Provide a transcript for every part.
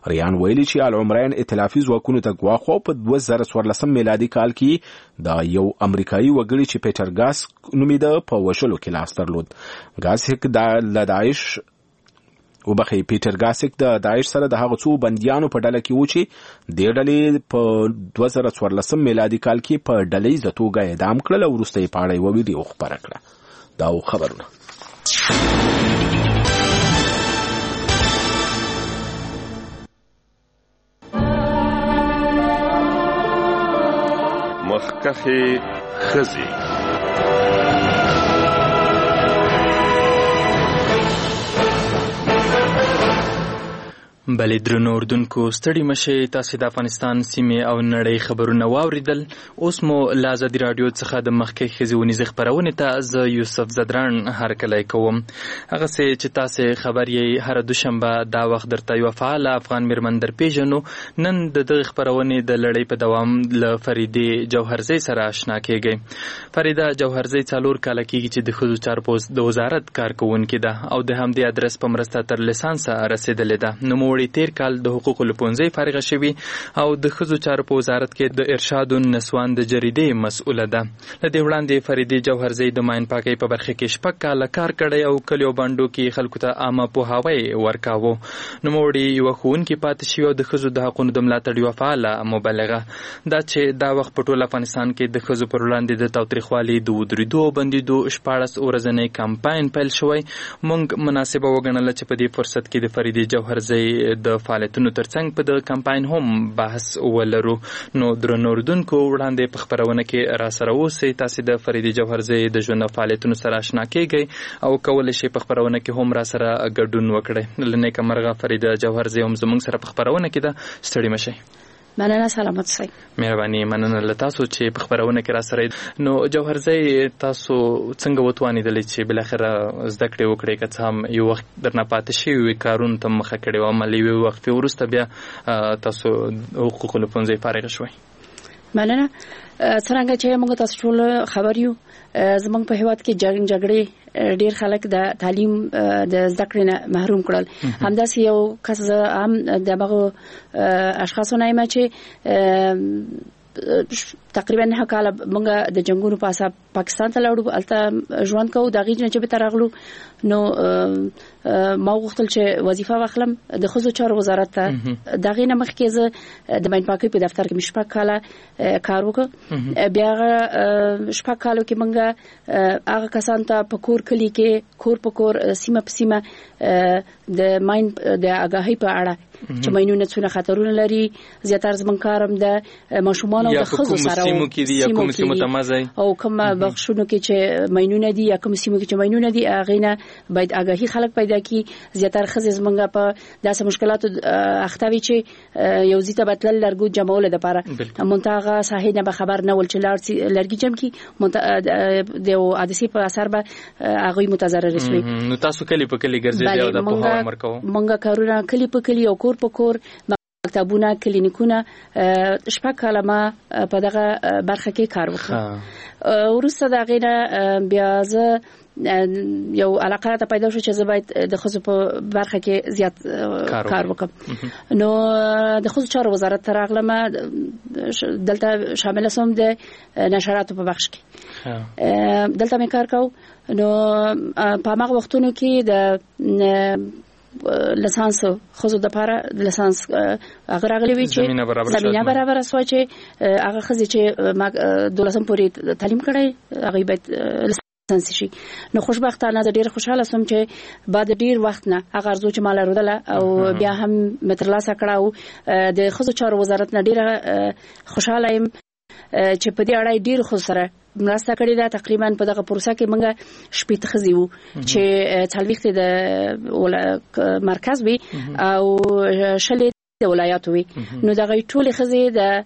ریان ویلي چې العمرین ائتلافي ځواکونو ته ګواښ و په 2014 میلادي کال کې د یو امریکایي وګړي چې پیټر ګاس نومیده په وشلو کې لاس درلود. ګاسک د داعش پیټر ګاسک د داعش سره د هغو څو بندیانو په ډله کې و چې د ډلې په 2014 میلادي کال کې په ډلهییزه توګه اعدام کړل او وروسته یې په اړه یوه ویډیو خپره کړه. دا خبرونه مخکخې ښځې. بلې درنو اردوونکو ستړي مشئ، تاسې د افغانستان سیمې او نړۍ خبرونه واوریدل. اوس مو له ازادي راډیو څخه د مخکې ښځې ونیزې خپرونې ته زه یوسف زدران هرکلی کوم. هغسې چې تاسې خبر یې هره دوشنبه دا وخت درته یوه فعاله افغان میرمن درپېژنو. نن د دغې خپرونې د لړۍ په دوام له فریدې جوهرزۍ سره اشنا کېږئ. فریده جوهرزۍ 4 کاله کېږي چې د ښځو چارو د وزارت کارکوونکې ده او د همدې ادرس په مرسته تر لیسانسه رسېدلې ده. نو تیر کال د حقوقو له پوهنځۍ فارغه شوي او د ښځو چارو په وزارت کې د ارشاد النسوان د جریدې مسؤله ده. له دې وړاندې فریدې جوهرزۍ د ماین پاکۍ په برخه کې 6 کاله کار کړی او کلیو بانډو کې خلکو ته عامه پوهاوی ورکاوه. نوموړې یوه ښوونکې پاتې شوې او د ښځو د حقونو د ملاتړ یوه فعاله مبلغه ده چې دا وخت په ټول افغانستان کې د ښځو پر وړاندې د تاوتریخوالي د ودرېدو او بندېدو 14 ورځنی کمپاین پیل شوی. موږ مناسبه وګڼله چې په دې فرصت کې د فریدې جوهرزۍ د فعالیتونو ترڅنګ په د کمپاین هم بحث ولرو. نو درنو اردوونکو وړاندې په خپرونه کې را سره اوسئ. تاسې د فریدې جوهرزۍ د ژوند او فعالیتونو سره اشنا کېږئ او کولی شئ په خپرونه کې هم را سره ګډون وکړئ. له نیکه مرغه فریده جوهرزۍ هم زموږ سره په خپرونه کې ده. ستړي مشئ. مننه، سلامت سئ. مهرباني، مننه له تاسو چې په خپرونه کې را سره. نو جوهرزۍ، تاسو څنګه وتوانېدلې چې بالاخره زده کړې وکړئ؟ که څه هم یو وخت درنه پاتې شوي کارونو ته مخه کړې وه، عمل یوې وقفې وروسته بیا تاسو حقوقو له پوهنځۍ فارغه شوئ. مننه. څرنګه چې موږ تاسو ټول خبر یو، زموږ په هیواد کې جګړې ډیر خلک د تعلیم د زده کړې نه محروم کړل. همداسې یو کس هم دغه اشخاصو نه یم چې تقریبا 9 کاله موږ د جنگونو په اساس پاکستان ته لاړو، البته ژوند کوو. د غیږ نه چې به ترغلو نو ما غوښتل چې وظیفه واخلم د ښځو چارو وزارت ته. د غیږ نه مخکې زه د ماین پاکۍ په دفتر کې 6 کاله کار وکړ. بیا 6 کالو کې موږ هغه کسان ته په کلی کې کور په کور سیمه په سیمه د ماین د آگاهی په اړه چې ماینونه څونه خطرونه لري. زیاتره زمونږ کارم د ماشومان او د ښځو سره سیمو کې دي یا کوم سیمو ته مزای او کوم بخښونو کې چې ماینونه دي یا کوم سیمو کې چې ماینونه دي هغه نه باید آگاهی خلک پیدا کړي. زیاتره ښځې زمونږ په داسې مشکلاتو اخته وي چې یو ځای ته بتل لرګو جمعول د لپاره منتهغه صحیح نه به خبر نه ول چې لرګي جمع کی د حادثه په اثر به هغه متضرر شي. نو تاسو کلی په کلی ګرځېدل او د په امر کوو. مونږه کارونه کلی په کلی او کور په کور، مکتبونه، کلینیکونه 6 کاله ما په دغه برخه کې کار وکړ. وروسته د غینه بیا زه یو علاقه ته پیدا شو چې زه باید د ښځو په برخه کې زیات کار وکړم. نو د ښځو چارو وزارت ته راغلم، دلته شامل شوم د نشراتو په بخش کې. دلته مې کار کوم. نو په هغه وختونو کې د لسانس خصوصا د لپاره لسانس هغه راغلی وی چې زمينه برابر اسوه چې هغه خزي چې ما 12 پورې تعلیم کړی هغه باید لسانس شي. نو خوشبختانه زه ډیر خوشاله سوم چې بعد ډیر وخت نه هغه ارزو چې مال رودله او بیا هم مترلاسه کړه. د خصوصا چارو وزارت نه ډیر خوشاله یم چې په دې اړه ډیر خو سره مرسته کړې ده. تقریبا په دغه پروسه کې موږ شپږ خزي وو چې څلويخت د مرکز وي او شلې د ولایت وي. نو دغه ټول خزي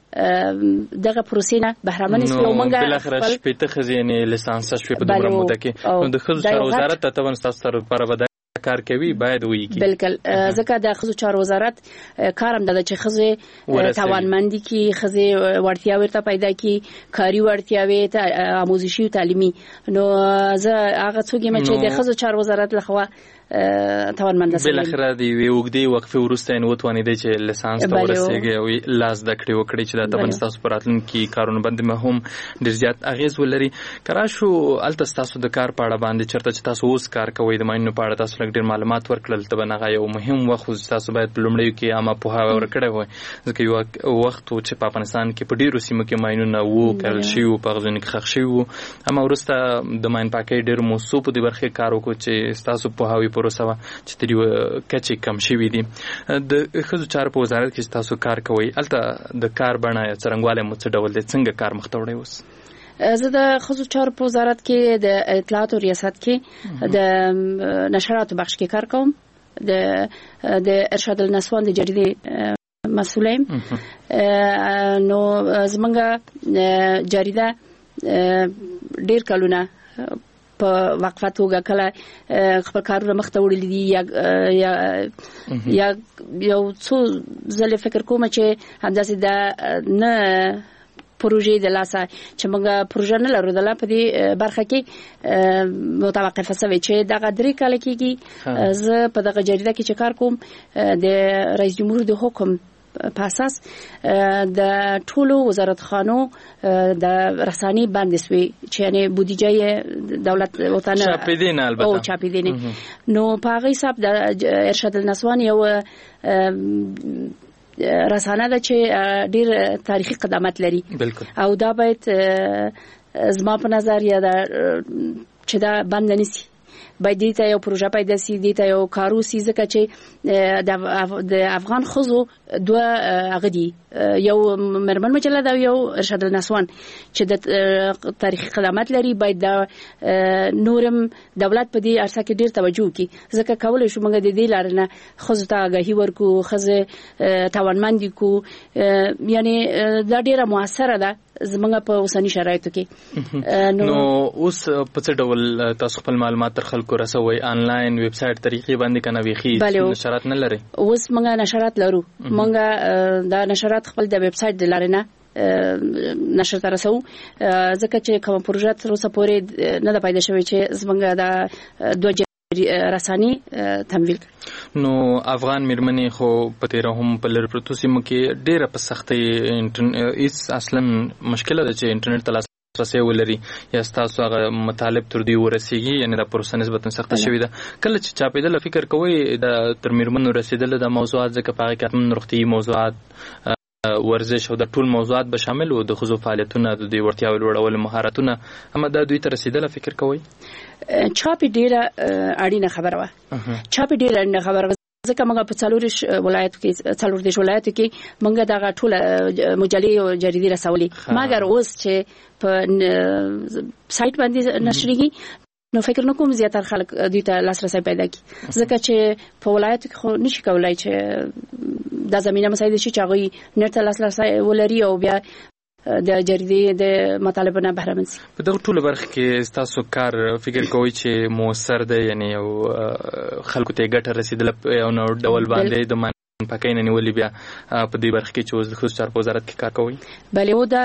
دغه پروسې نه بهرمن سو موږ بل اخر شپږ خزي نه لیسانس شپې په دومره موده کې. نو د خزو چارو وزارت ته تاسو سره لپاره کار کوي باید وي کی بالکل. ځکه د ښځو چارو وزارت کارم د چې ښځې توانمندي کی ښځې وړتیا ورته پیدا کی کاری وړتیاوي ته آموزشي او تعلیمي. نو زه هغه څوک یم چې د ښځو چارو وزارت لخوا توانمند بل اخره دی وګدي وقفه ورسته نو توانیدي چې لیسانس ته ورسېږي او لاس د کړي وکړي چې د تبن تاسو پراتلن کې کارونه باندې مهم ډیر زیات اغیز ولري. کراشو الته تاسو د کار په اړه باندې چرته چې تاسو اوس کار کوئ د ماینونو په اړه تاسو لږ ډیر معلومات ورکړل ته بنغه یو مهم وخت تاسو باید په لومړیو کې عامه پوهاوی ورکړی وای ځکه یو وخت چې په افغانستان کې په ډیرو سیمو کې ماینونه وو کړل شي او په غزنی کې خښ شي وو اما ورسته د ماین پاکي ډیر موثق په دې برخه کار وکړو چې تاسو پوهاوی پروسه چې تری کچې کم شي دي. د خزو چارو په وزارت کې تاسو کار کوئ الته د کار بڼه څرنګواله مو څه ډول دي څنګه کار مخ ته وړي اوس؟ زه د خزو چارو په وزارت کې د اطلاعات او ریاست کې د نشراتو بخش کې کار کوم. د ارشاد النسوان د جریدې مسئولیم. نو زمونږ جریده ډیر کلونه په وقفه توګه کله خپل کارونه مخ ته وړل دي یا یو څو ځله فکر کوم چې همداسې د نه پروژې د لاسه چې موږ پروژه نه لرو د لا په دې برخه کې متوقفه شوی چې دغه درې کال کېږي زه په دغه جریده کې چې کار کوم د رئیس جمهور د حکم په اساس د ټولو وزارتخانو د رساني باندې سوي چې یعنی بودیجه دولت وطن چاپیدین البته او چاپیدین نو په هغه حساب د ارشاد النسوان یو رسانه ده چې ډیر تاریخي قدامت لري او دا باید زما په نظر یا دا چې دا بند نشي باید دې ته یو پروژه پیدا سي دې ته یو کارو سي ځکه چې د افغان خزو دوه غدي یو مرمن مجله دا یو ارشاد النسوان چې د تاریخي قدامت لري باید دا نورم دولت په دې ارسه کې ډیر توجه کوي ځکه کولای شو موږ د دې لارنه خزو ته آگاهي ورکو خزه توانمندي کو یعنی دا ډیره موثره ده زمونږ په اوسنی شرایطو کې. نو اوس په څه ډول تاسو خپل معلومات تر خلکو رسوي آنلاین ویب سټ طریقې باندې کنه ویخي نشرات نه لري؟ اوس موږ نشرات لرو. موږ دا نشرات خپل د ویب سټ د لارې نه نشر ته رسو ځکه چې کوم پروژه تر اوسه پورې نه ده پیدا شوی چې زمونږ د دوه رساني تمویل. نو افغان میرمنې خو په تیر هم په لر پروتو سیمو کې ډیره په سختي انټرنیټ اصلا مشکله ده چې انټرنیټ ته لاسرسي ولري یا تاسو هغه مطالب تر دې ورسیږي یعنی د پروسه نسبتا سخته شوې ده. کله چې چاپیدل فکر کوي د تر میرمنو رسیدل د موضوعات ځکه په هغه کې روغتي موضوعات ورزش او د ټول موضوعات به شامل وو د خزو فعالیتونه د دې ورتیاو لوړول مهارتونه اما دا دوی ته رسیدل فکر کوي؟ چاپی ډیره اړینه خبره وه. چاپی ډیره اړینه خبره ځکه موږ په څلور ولایتو کې موږ دغه ټول مجلې او جریدې رسولي مګر اوس چې په سایت باندې نشریږي نو فکر نکوم زیاتره خلک دوی ته لاسرسي پیدا کړي ځکه چې په ولایتو کې خو نشي کولای چې د زمينه مسایل شي چې هغه نت لاسرسي ولري او بیا د جریدې د مطالبه نه بهره منسي. په دغه ټول برخه کې تاسو کار فکر کوئ چې موثر دی یعنی یو خلکو ته ګټه رسیدل یو نو ډول باندې د پکې نه نیولې بیا په دې برخه کې چې اوس د خصوصي چارو وزارت کې کار کوي؟ بلې و دا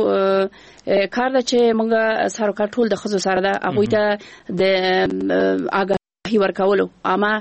یو کار ده چې موږ سره کار ټول د خصوصي سره ده هغه ته د آگاهي ورکولو اما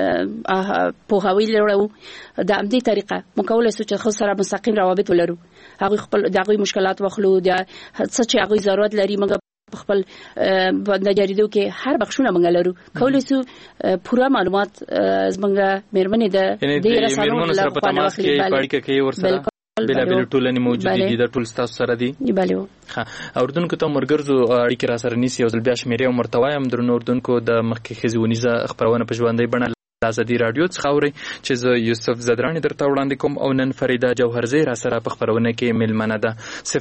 پوهاوی لرو د امدي طریقه مکولای سو چې خصوصي سره مستقیم روابط ولرو هغه خپل دغه مشکلات واخلو د څه چې هغه ضرورت لري موږ خپل د جریدو کې هر بخښونه موږ لرو کولای سو پوره معلومات زمونږ میرمنې د دې رسالو سره په تماس کې پړکه کې ورسره بلا ټولنې موجود دي د ټول تاسو سره دي. بله اردوونکو ته مرګرزو اړیکې را سره نیسی او ځل بیا شمیرې او مرتوایم درنو اردوونکو د مخکې خزونیزه خبرونه په ژوندۍ بڼه ازادي رادیو څخه اوري چې زه یوسف زدرانی درته وړاندې کوم او نن فریدا جوهرزی را سره په خبرونه کې ملمنه ده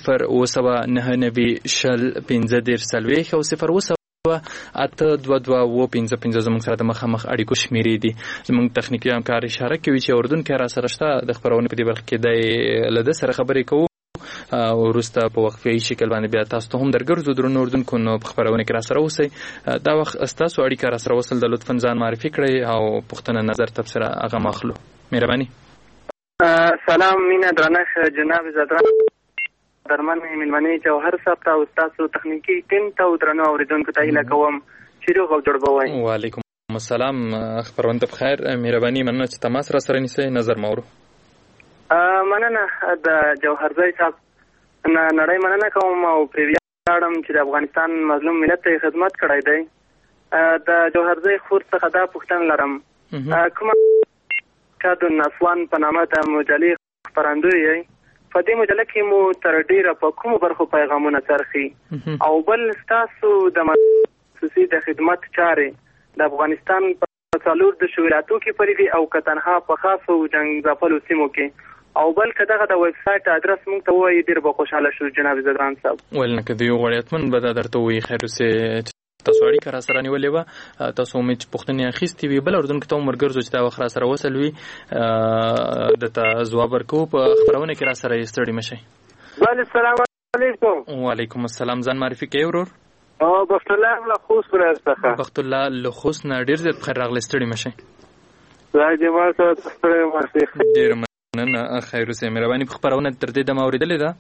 0 شل 15 سلويخ او 0 اته 2225 زموږ سره د مخامخ اړیکو شمیرې دي. زموږ تخنیکی همکار اشاره کوي چې اردن کې را سره شته د خبرونه په دې برخه کې د لده سره خبرې کوو او ورسته په وقفي شکل باندې بیا تاسو ته هم درګرځو درنو اردوونکو نو په خبرونه کې را سره اوسئ دا وخت تاسو اړیکه را سره وصل د لطفا ځان معرفي کړئ او پوښتنه نظر تبصره هغه مخلو. مهرباني. سلام مینا درنښ جناب زدران درمن ملمنې جوهر صاحب ته او تاسو تخنیکی ټیم ته درنو اوریدونکو ته هیله کوم چې روغ او جوړ بوي. وعلیکم السلام خبرونه بخیر مهرباني مننه چې تماس را سره نیسئ نظر مورو مننه د جوهرزی صاحب نړۍ مننه کوم او پرې ویاړم چې د افغانستان مظلوم ملت ته خدمت کړی دی د جوهرزی خور څخه دا پوښتنه لرم کومه د نسوان په نامه د مجلې خپرندوی یې په دې مجله کې مو تر ډیره په کومو برخو پیغامونه څرخي او بل ستاسو د مؤسسې د خدمت چارې د افغانستان په څلور د ولایتو کې پرېږي او که تنها په خاصو جنګ ځپلو سیمو کې او بل که دغه د ویب سایټ ادرس موږ ته ووایي ډېر به خوشحاله شو جناب زدران صاحب. ول نه که د یو غړی حتمن به دا درته ووایي خیر اوسې تاسو اړیکه را سره نیولې وه تاسو امید چې پوښتنې اخیستې وي بل اردن کې ته عمر ګرځو چې دا وخت را سره وصل وي درته ځواب ورکوو په خپرونه کې را سره یې ستړي مه شئ. بله السلام علیکم. وعلیکم السلام. ځان معرفي کوې ورور؟ بخت الله له خوست ورځ څخه. بخت الله له خوست نه ډېر زیات بخیر راغلی ستړي مه شئ. خدای دې ما ته ستړی مه شئ. ډېر مننه خیر اوسې مهرباني په خپرونه تر دې دمه اورېدلې ده؟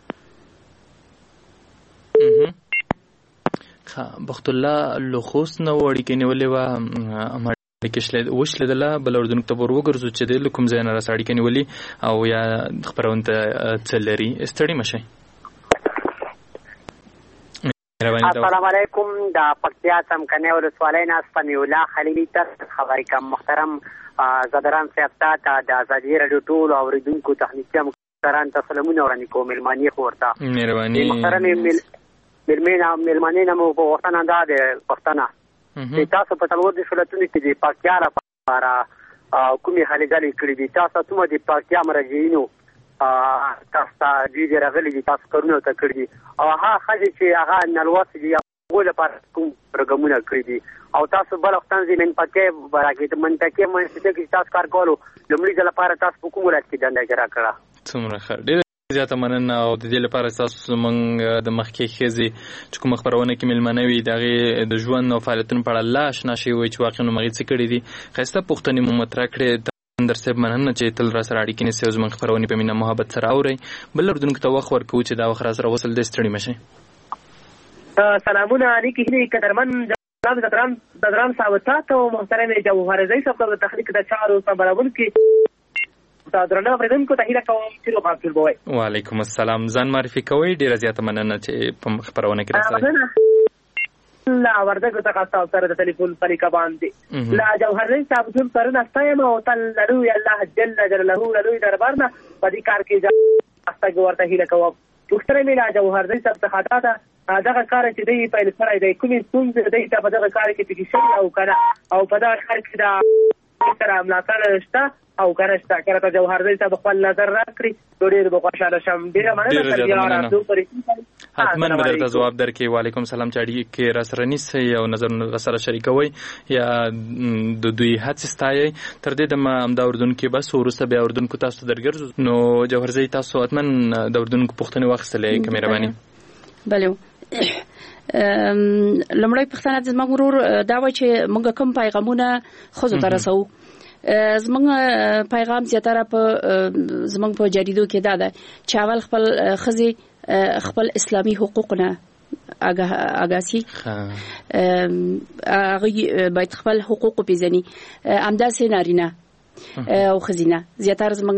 بخت الله له خوست نه اړیکې نیولې وه اړیکې وشلېدله بل اردن ته ور وګرځو چې د کوم ځای نه راسه اړیکې نیولې او یا خپرونه ته څه لري ستړي مه شئ. السلام علیکم. د پکتیا څمکنۍ ولسوالۍ نه سمیع الله خلیلي ته خبرې کوم. محترم زدران صاحب ته د ازادي راډیو ټولو اورېدونکو تخنیکي همکاران ته سلامونه وړاندې کوم. مېلمانې خو ورته مهرباني. محترم مېلمانې نه مو په غوښتنه دا د پښتنه چې تاسو په څلور دېرش ولایتونو کې د پکتیا لپاره کومې هلې ځلې کړي دي تاسو څومره د پکتیا مراجعینو تاسو ته دوی راغلي دي تاسو کارونه ورته کړي دي او هغه ښځې چې هغه نالوستې دي هغو لپاره کوم پروګرامونه کړي دي او تاسو بل وختان چې منطقې کې د منطقې منځ کې تاسو کار کولو لومړي ځل لپاره تاسو په کوم ولایت کې دنده اجرا کړه؟ څومره ښه ډېر زیاته مننه او د دې لپاره تاسو زموږ د مخکې ښځې چې کومه خپرونه کې مېلمانه وي د هغې د ژوند او فعالیتونو په اړه الله اشنا شوي وي چې واقعا هغې څه کړي دي ښایسته پوښتنې مو مطرح کړې در صاحب مننه چې تل را سره اړیکې نیسئ او زموږ خپرونې په مینه محبت سره اورئ بل اردونکو ته وخت ورکوو چې دا وخت را سره وصل دی ستړي مه شئ. سلامونه اړیکې هیلې قدرمن جناب زدران صاحب تاسو محترم جوهرزی صاحب د تخنیک د چارو سمبالونکي درنه اوریدونکو ته هیله کوم چې روغ اوسئ. وعلیکم السلام. ځان معرفي کوئ ډېره زیاته مننه چې په خپرونه کې راسئ. لا وردګو څخه تاسو سره د ټلیفون په لیکه باندې لا جوهرزی صاحب ټول پرونه ستایم او تل لوی الله جل جلاله لوی دربار نه په دې کار کې ځاستګ ورته هیله کوم. پوښتنه مې لا جوهرزی صاحب څخه دا دغه کار چې دی پیل کړی دی کومې ستونزې دی په دغه کار کې پکې شوي او کنه او په دغه کار کې دا سره ملاتړ شته او کنه شته که راته جوهرزی صاحب خپل نظر راکړي نو ډېر به خوشحاله شم. ډېره مننه. حتما به درته ځواب درکړي. وعلیکم سلام. چې اړیکې را سره نیسئ او نظرونه را سره شریکوئ یا د دوی هڅې ستایئ تر دې دمه همدا اردونکو بس وروسته بیا اردونکو تاسو ته درګرځو. نو جوهرزی تاسو حتما د اردونکو پوښتنې واخیستلې که مهرباني. بله لومړی پوښتنه زموږ ورور دا وایي چې موږ کوم پیغامونه ښځو ته رسوو. زموږ پیغام زیاتره په زموږ په جریدو کې دا ده چې اول خپل ښځې خپل اسلامي حقوقونه آگاسی هغه باید خپل حقوق وپېژني همداسې نارینه او ښځینه زیاتره زموږ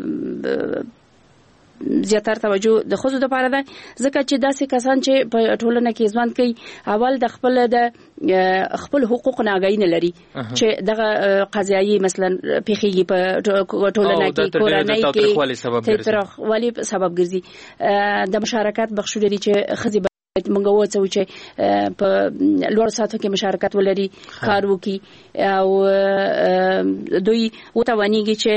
زیاتره توجه د ښځو لپاره ده ځکه چې داسې کسان چې په ټولنه کې ژوند کوي اول د خپل حقوق نه آگاهي نه لري چې دغه قضایي مثلا پیښیږي په ټولنه کې کورنۍ کې تاوتریخوالي سبب ګرځي. د مشارکت بخښو لري چې ښځې موږ وڅو چې په لوړ سطحو کې مشارکت ولري کار وکړي او دوی وتوانیږي چې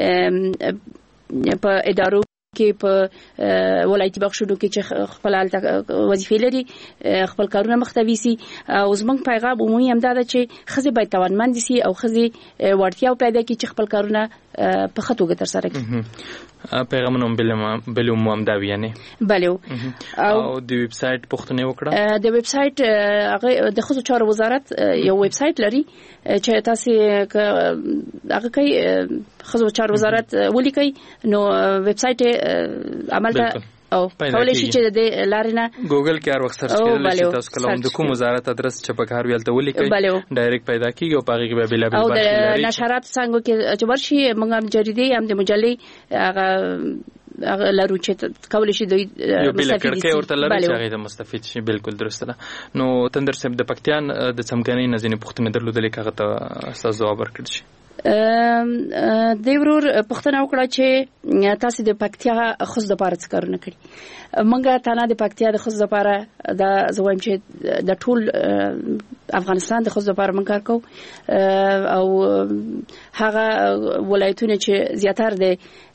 په ادارو کې په ولایتي بخښونو کې چې خپل وظیفې لري خپل کارونه مختوي سي او زموږ پیغام عمومي هم دا ده چې ښځې باید توانمند سي او ښځې وړتیا پیدا کړي چې خپل کارونه په ښه توګه ترسره کړي. پیغامونه بل مو هم دا ویانې بله او د ویب سایټ پوښتنه وکړه. د ویب سایټ هغه د ښځو چارو وزارت یو ویب سایټ لري چې تاسو هغه کوي ښځو چارو وزارت ولیکئ نو ویب سایټ عمل ته او کولای شي چې د لارې نه ګوګل کې هر وخت سرچ کړئ چې تاسو کله د کوم وزارت ادرس چې په کار ویل ته ولیکئ ډایرکټ پیدا کیږي او پاغي کې به بلا بل او د نشرات څنګه کې چې ورشي موږ هم جریدې هم د مجلې هغه لارو چې کولای شي د مستفید شي ورته لري چې هغه د مستفید شي. بالکل درسته ده. نو تندر صاحب د پکتیان د څمکنۍ نزنې پښتنه درلودل کاغه ته اساس جواب ورکړ شي. د ورور پښتنه وکړه چې تاسو د پکتیا خص د پاره څه کارونه کړی. منګه تانه د پکتیا د خص د پاره د زویم چې د ټول افغانستان د خص د پاره من کار کو او هغه ولایتونه چې زیاتره د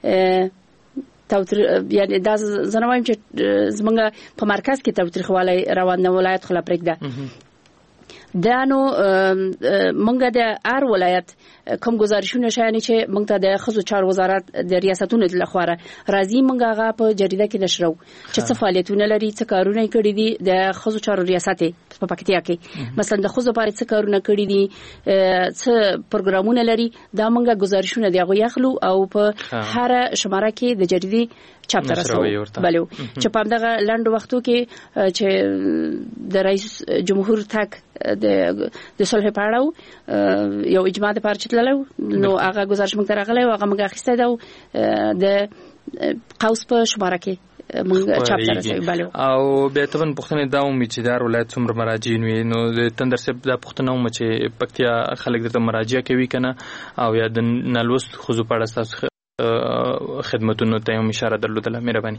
یعنی دا زنوایم چې زمونږ په مرکز کې توتریخوالی روان نه ولایت خلا پرېږده دا نو مونږ د هر ولایت کوم گزارشونه شایي چې مونږ ته د ښځو چارو وزارت د ریاستونو د لخوا راځي مونږ هغه په جریده کې نشرو چې څه فعالیتونه لري څه کارونه کړي دي د ښځو چارو ریاست په پکتیا کې مثلا د ښځو لپاره څه کارونه کړي دي څه پروګرامونه لري دا مونږ گزارشونه دی غو یخلو او په هر شماره کې د جریدې چاپ ترسو بلو چې په دغه لاند وختو کې چې د رئیس جمهور تک د صلح پاړو یو اجماع د پارچتللو نو هغه گزارش موږ ترغلې او هغه موږ اخیسته دا د قوس په شماره کې موږ چاپ ترسو بلو او به تبن پښتنه دا امید چې دار ولایت څومره مراجعین وي نو د تندر سپ د پښتنو چې پکتیا خلک د مراجعه کوي کنه او یا د نلوست خصوص په اړه تاسو خدمتونو ته هم اشاره درلودله. مهرباني.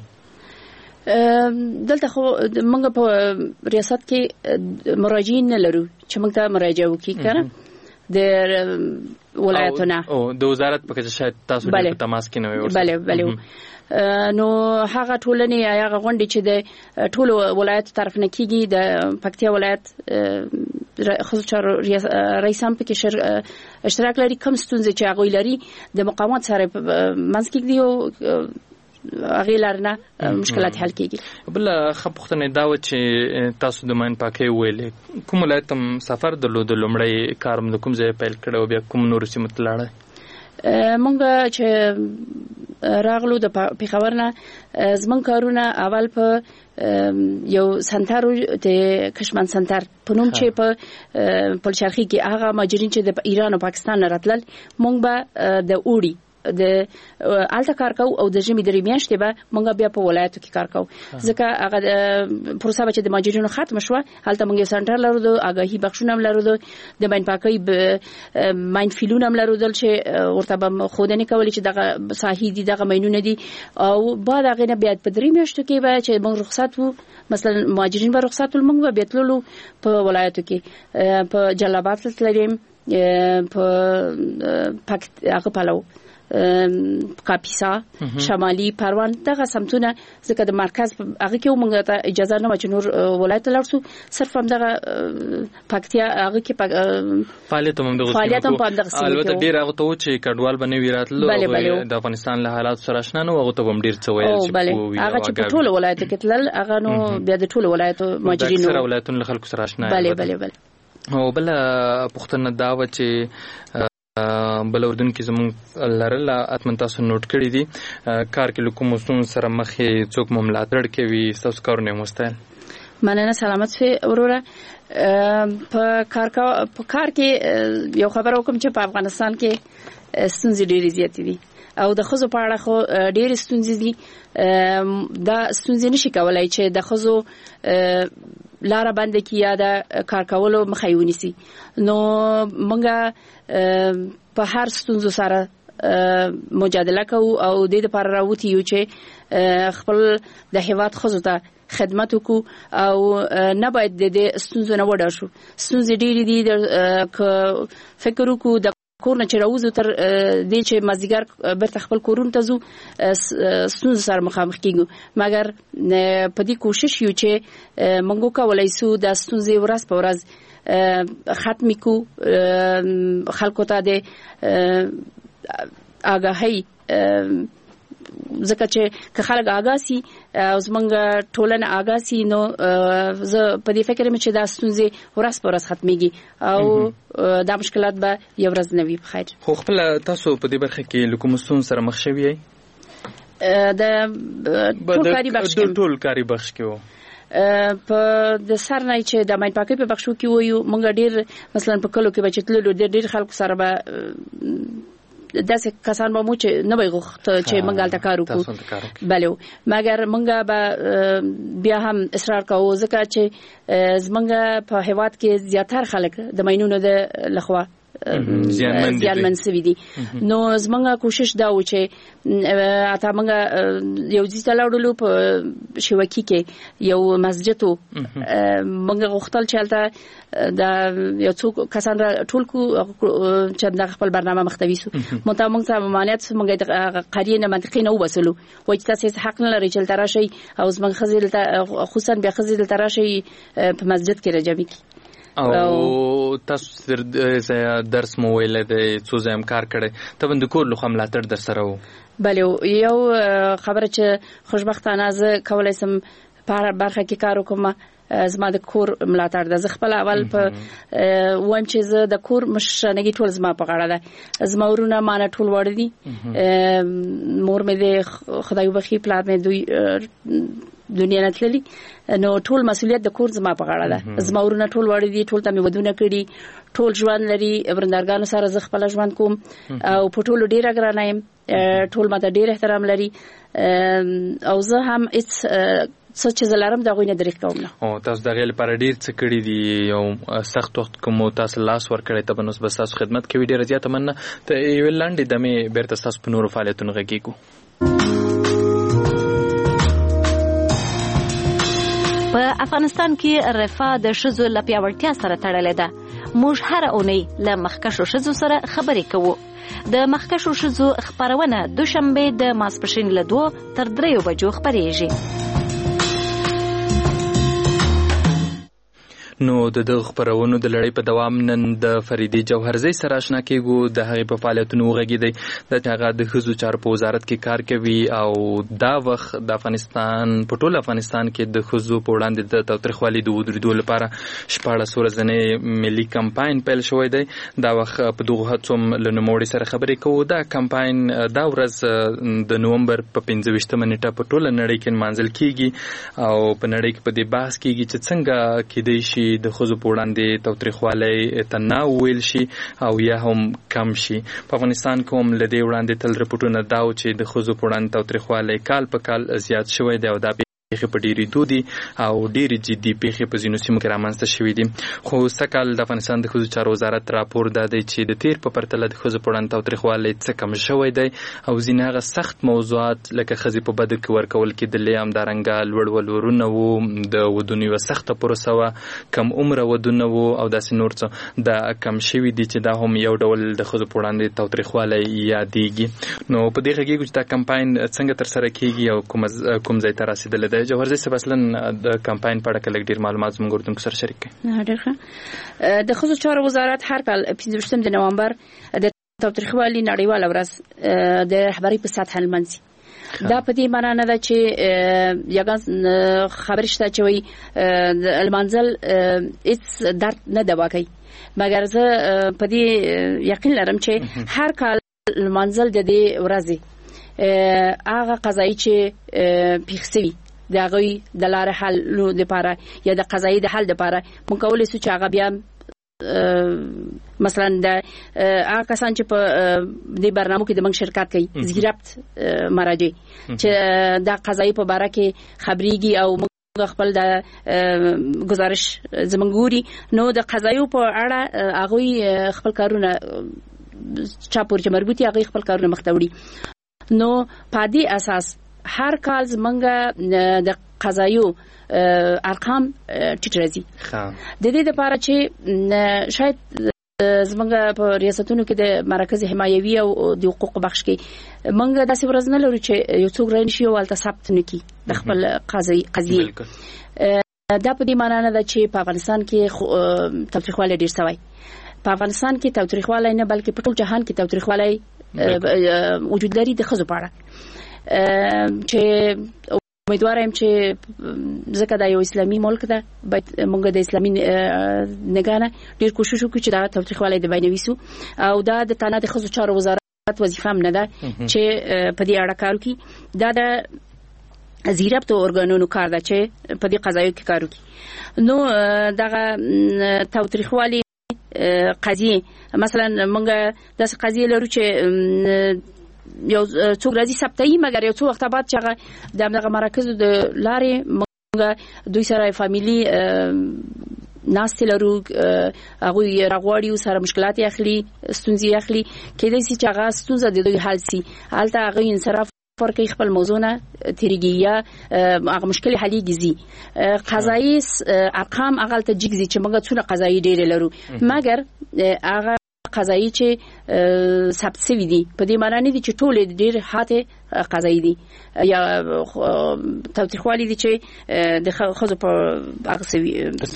دلته خو موږ په ریاست کې مراجعین نه لرو چې موږ ته مراجعه وکړي کنه د ولایتونه او د وزارت په کې شاید تاسو په تماس کې نه وي. بله نو هغه ټولنې هغه غونډې چې د ټول ولایت طرف نه کیږي د پکتیا ولایت خصوصا رئیس هم په کې اشتراک لري کوم ستونزې چې هغه لري د مقامات سره منځ کې دی او هغه لرنه مشکلات حل کیږي. بل خپختنه دا و چې تاسو د ماین پاکي ویلې کوم ولایت سفر درلود لومړی کارم د کوم ځای پیل کړو بیا کوم نور سیمه تلاړه مونږ چې راغلو د پیښور نه زمون کارونه اول په یو سنټر د کشمن سنټر په نوم چې په پلچرخي کې هغه ماجرین چې د ایران او پاکستان راتلل مونږ به د اوړي د الته کار کو او د جمی درې میاشتې به مونږ بیا په ولایتو کې کار کو ځکه هغه پروسه چې د ماجرینو ختم شوه هلته مونږ سنټر لرو د آگاهی بخښونه لرو د ماین پاکي ماین فیلونه لرو دل چې ورته به خودنه کولی چې دغه صحیح دي دغه ماینونه دي او بعد هغه نه بیا په درې میاشتو کې به چې مونږ رخصت وو مثلا ماجرین به رخصت مونږ به بیتلو په ولایتو کې په جلابات تللیم په هغه پالو کاپیسا شمالي پروان دغه سمتونه ځکه د مرکز هغه کې موږ ته اجازه نه چې نور ولایت لرسو صرف هم دغه پکتیا هغه کې فعالیت هم دغه البته ډیر هغه ته چې کډوال بنوي راتلو د افغانستان له حالات سره آشنا نو هغه ته هم ډیر څه ویل چې هغه چې په ټول ولایت کې تلل هغه نو بیا د ټول ولایتو ماجرینو سره ولایتونو له خلکو سره آشنا بله او بل پښتنه دا و چې بل اردن کې زموږ لرل اتمن تاسو نوٹ کړی دي کار کې کوم مسون سره مخې څوک مملاتړ کوي تاسو کارونه مستل مننه سلامت شئ وروره په کار کې یو خبر وکم چې په افغانستان کې ستونزې ډېرې زیاتې دي او د خزو په اړه خو ډېرې ستونزې دي دا ستونزې نشي کولای چې د خزو لاره بند کی یا د کار کولو مخایونی سي نو مونږه په هر ستونزو سره مجادله کوو او د دې لپاره راوتی یو چې خپل د هیواد خزو ته خدمت وکړو او نه باید د ستونزو نه وډار شو. ستونزې ډېرې دي که فکر وکړو د کورن چې راوځو تر دې چې مازیګر برته خپل کورون ته زو ستونزې سره مخامخ کیږو مګر په دې کوشش یو چې مونږ کولای سو د ستونزې ورځ په ورځ ختم کو خلکو ته د آگاهی ځکه چې که خلک آگاسي او زمونږ ټولنه آگاسي نو زه په دې فکر مې چې دا ستونزې ورځ په ورځ ختميږي او دا مشکلات به یو ورځ نه وي. بخیر خو خپل تاسو په دې برخه کې کوم ستونزې سره مخ شوي د ټول کاری بخش کې وو په د سر نه چې د ماین پاکي په بخښو کې وایو مونږ ډیر مثلا په کلو کې بچتلو ډیر خلکو سره به داسې کسان به مو چې نه وي غوښت چې مونږ الته کار وکړو بله مګر مونږ به بیا هم اصرار کوو ځکه چې زمونږ په هیواد کې زیاتره خلک د ماینونو د لخوا زیانمن سوي دي نو زمونږه کوشش دا و چې اته مونږه یو ځای ته لاړو په شوکی کې یو مسجد و مونږه غوښتل چې الته دا یو څو کسان را ټول کو چې د خپل برنامه مختوي سو مونږ ته ممانعت مونږه د قریه نه منطقي نه وبسلو وایي تاسو حق نه لرئ چې تراشي او زمونږ خزیل خصوصا بیا خزیل تراشي په مسجد کې راځي او تاسو درس مو ویل د څو ځم کار کړي ته بند کور لخوا ملاتړ در سره وو بله یو خبره چې خوشبختانه زه کولای سم په برخه کې کار وکم زما د کور ملاتړ د خپل اول په وایم چې زه د کور مشرنګي ټول زما په غاړه ده زما ورونه مانه ټول وړ دي مور مې د خدای وبخي پلان مې دوی دنیا نه تللی نو ټول مسؤلیت د کور زما په غاړه ده زما ورونه ټول وړ دي ټول ته مې ودونه کړي ټول ژوند لري برندارګانو سره زه خپل ژوند کوم او په ټولو ډیر ګرانه يم ټول ماته ډیر احترام لري او زه هم هیڅ سوچ زلارم دا غوینه درک کوم نه او تاسو د غیل پر ډیر څه کړی دي یو سخت وخت کوم تاسو لاس ور کړی ته بنوس بس تاسو خدمت کوي ډیر زیاته مننه ته یو لاندې دمه بیرته تاسو په نورو فعالیتونو غږیږو په افغانستان کې رفاه د ښځو له پیاوړتیا سره تړلې ده موږ هر اونۍ له مخکښو ښځو سره خبرې کوو د مخکښو ښځو خبرونه دوشنبه د ماسپښین له 2 تر 3 بجو خبرېږي نو د خبرونو د لړۍ په دوام نن د فریدي جوهرزی سره آشنا کېږو د هغې په فعالیتونو وغږېدی د هغه د ښځو چارو په وزارت کې کار کوي او دا وخت د افغانستان په ټول افغانستان کې د ښځو په وړاندې د تاوتریخوالي د ودرېدو لپاره 14 ورځنی ملي کمپاین پیل شوی دی دا وخت په دغه هڅو له نوموړي سره خبرې کوو دا کمپاین دا ورځ د نومبر په 15 نیټه په ټوله نړۍ کې نمانځل کېږي او په نړۍ کې په دې بحث کېږي چې څنګه کېدای شي د ښځو په وړاندې تاوتریخوالی تناو ویل شي او یا هم کم شي په افغانستان کې هم له دې وړاندې تل رپورټونه دا و چې د ښځو په وړاندې تاوتریخوالی کال په کال زیات شوی دی او دا پیښې په ډېرې دودي او ډېرې جدي پیښې په ځینو سیمو کې رامنځته شوي دي خو سږکال د افغانستان د ښځو چارو وزارت راپور دا دی چې د تیر په پرتله د ښځو په وړاندې تاوتریخوالی څه کم شوی دی او ځینې هغه سخت موضوعات لکه ښځې په بدر کې ورکول کېدلې همدارنګه لوړ ولورونه وو د ودونو یوه سخته پروسه وه کم عمره ودونه وو او داسې نور څه دا کم شوي دي چې دا هم یو ډول د ښځو په وړاندې تاوتریخوالی یادېږي نو په دې غږېږو چې دا کمپاین څنګه ترسره کېږي او کوم ځای ته رسېدلی دی جوهرزی صاحب اصلا د کمپاین په اړه کله ډیر معلومات زموږ اردوونکو سره شریک کړئ ډېر ښه د ښځو چارو وزارت هر کال 15 د نومبر د تاوتریخوالي نړیواله ورځ د رهبرۍ په سطح لمانځي دا په دې معنی نه ده چې یګان خبر شته چې وي لمانځل هیڅ درد نه دوا کوي مګر زه په دې یقین لرم چې هر کال لمانځل د دې ورځې هغه قضایي چې پیښوي د غوي د لار حل لپاره یا د قضایي د حل لپاره مونږ کولای شو چې هغه بیا مثلا د هغه کسان چې په دې برنامه کې د موږ شرکت کوي زیرابط مراجع چې د قضایي په اړه کې خبريږي او خپل د گزارش زمونږوري نو د قضایي په اړه هغه خپل کارونه چاپور چې مربوطي هغه خپل کارونه مختوړي نو په دې اساس هر کال زمونږه د قضایو ارقام ټیټ راځي د دې لپاره چې شاید زمونږه په ریاستونو کې د مرکز حمایوي او د حقوق بخش کې مونږ داسې ورځ نه لرو چې یو څوک رانشي او الته ثبت نکي د خپل قضیه دا په دې معنی نه ده چې په افغانستان کې تاوتریخوالی ډیر شوی په افغانستان کې تاوتریخوالی نه بلکې په ټول جهان کې تاوتریخوالی وجود لري د ښځو په اړه چې امیدوارم چې ځکه دا یو اسلامي ملک ده باید موږ د اسلامي نگاه نه ډیر کوشش وکړو چې دا تاوتریخوالی د بینوي سو او دا د تنه د ښځو چارو وزارت وظیفه هم نه ده چې په دې اړه کار وکړي. دا د زیربط اورګانونو کار ده چې په دې قضایو کې کار وکړي. نو دغه تاوتریخوالي قضیه مثلا موږ د قضیه لرو چې یو څوک راځي ثبتایي مګر یو څو وخت بعد چې دغه مراکز د لارې موږ دوی سره فامیلی ناس لرو هغه راغواړي سره مشکلات اخلي ستونزې اخلي کله چې هغه ستونزه د دوی حل سي حالت هغه انصراف فرقي خپل موضوع نه تیریږي یا هغه مشکل حلي گزي قضایي ارقام هغه ته جګزي چې موږ څونه قضایي ډېر لرو مګر هغه قضایي چې ثبت شوی دي په دې معنی نه دي چې ټول ډېر هاته قضایي دي یا تاوتریخوالي دي چې د خزو په هغه سوي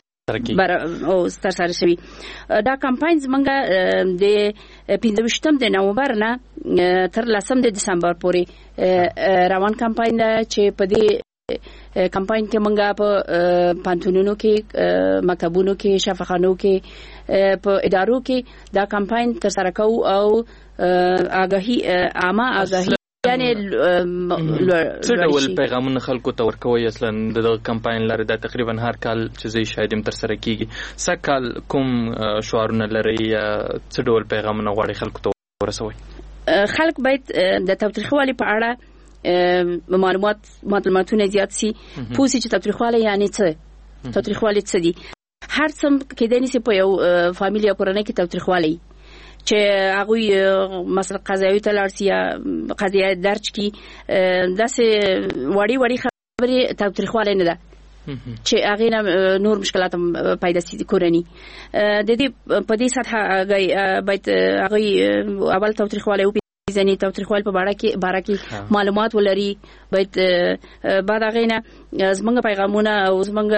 او ستر سره شوی. دا کمپاین زمونږ د 15 د نومبر نه تر 10 د دسمبر پورې روان کمپاین ده چې په دې کمپاین کې مونږه په پانتونونو کې مکتبونو کې شفاخانو کې په ادارو کې دا کمپاین تر سره کوو او آگاهی عامه آگاهی یعنی څه ډول پیغامونه خلکو ته ورکوي اصلا د کمپاین لري دا تقریبا هر کال چې زی شاهدم تر سره کیږي سکال کوم شعارونه لري څه ډول پیغامونه غواړي خلکو ته ورسوي. خلک باید د تاوتریخوالي په اړه معلوماتونه زیات سي پوسی چې تاوتریخوالي یعنی څه تاوتریخوالي څه دي. هر څم کې د نسی په یو فامیلی پرانه کې تاوتریخوالي چې هغه مثلا قضایي تلارسیا قضیه درج کی داسې وړي خبرې تاوتریخواله نه ده چې هغه نور مشکلات پیدا سي کورني د دې په دې سطح باید هغه اول تاوتریخواله او ځنی تاوتریخوال په باره کې معلومات ولري باید بعد هغه نه زمونږ پیغامونه او زمونږ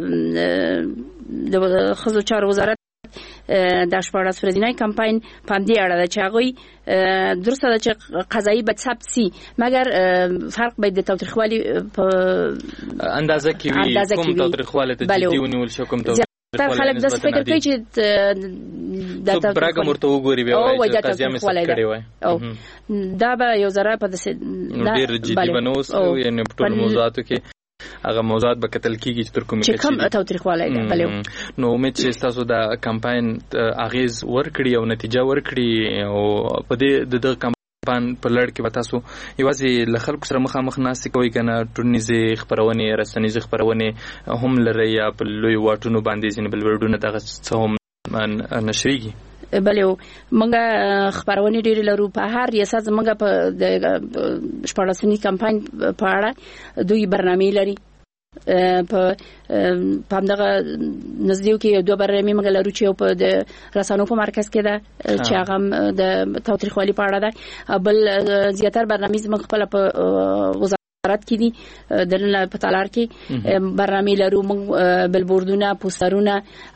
د خزو چارو وزارت د شپږ ورځې کمپاین پاندې اړه ده چې هغه درسته ده چې قضایي به ثبت سي مګر فرق به د تاوتریخوالي په اندازه کې وي کوم تاوتریخواله ته جدي ونیول شو کوم تاوتریخواله خلک د فکر کوي چې د برګم ورته وګوري به وایي چې قضیه مې ثبت کړې وای او دا به یو ذره په دسه ډیر جدي بنوس یعنی په ټول موضوعاتو کې هغه موضوعات به کتل کیږي چې تر کومه چې کم تاوتریخواله ده بلې نو امید چې تاسو دا کمپاین اغیز ورکړي او نتیجه ورکړي او په دې د کمپاین په لړ کې به تاسو یوازې له خلکو سره مخامخ ناستې کوئ کنه ټولنیزې خبرونه رسنیزې خبرونه هم لري یا په لوی واټونو باندې ځینې بلبردونه دغه څه هم نشریږي. بلې موږ خبرونه ډېر لرو په هر ریاست موږ په د شپږلسنی کمپاین په اړه دوی برنامه لري په همدغه نزدیو کې دوه برنامه موږ لرو چې په د رسانو په مرکز کې ده چې هغه د تاوتریخوالي په اړه ده بل زیاتره برنامه موږ خپل په وزارت کې دي دلته په تالار کې برنامه لرو موږ بلبوردونه پوسټرونه